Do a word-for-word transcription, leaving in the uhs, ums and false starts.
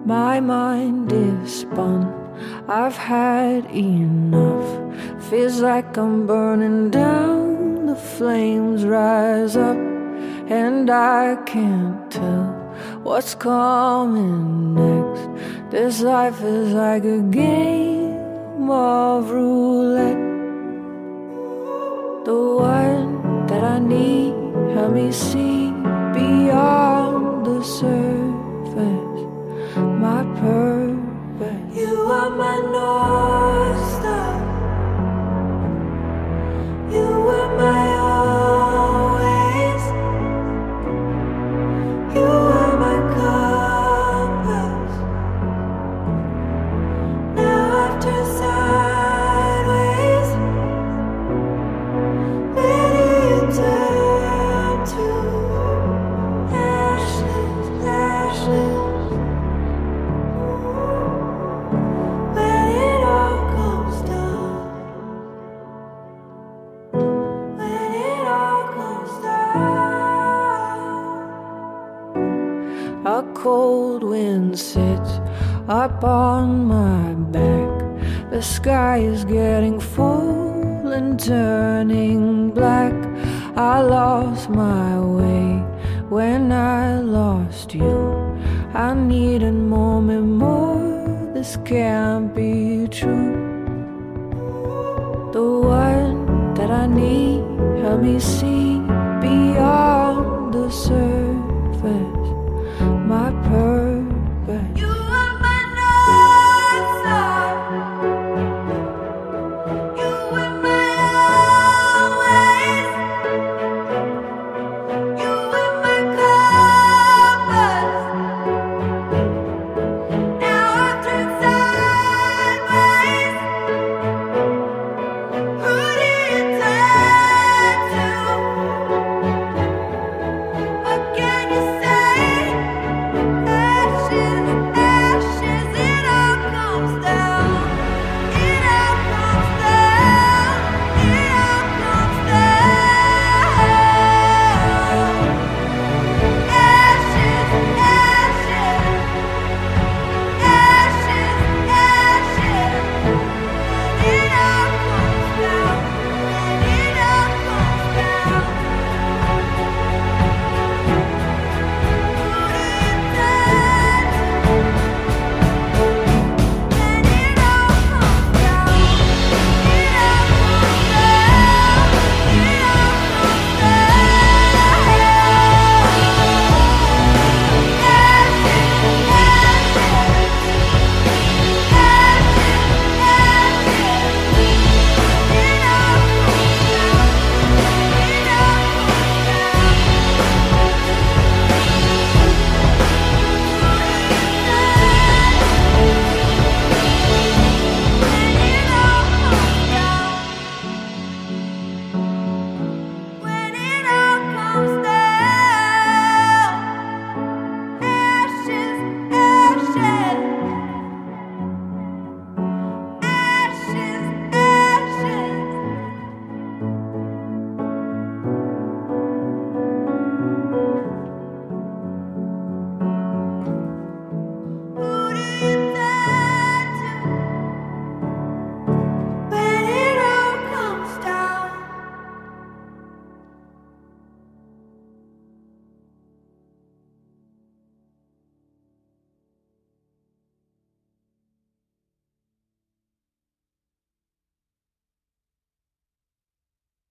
My mind is spun, I've had enough. Feels like I'm burning down, the flames rise up, and I can't tell what's coming next. This life is like a game of roulette. The one that I need, help me see beyond the surface, my purpose. You are my North Star, you are my always, you are my compass. Now I've turned sideways, where do you turn to? Ashes, ashes. When it all comes down, when it all comes down. A cold wind sits up on my back. The sky is getting full and turning black. I lost my way when I lost you. I need a moment more, this can't be true. The one that I need, help me see beyond the surface,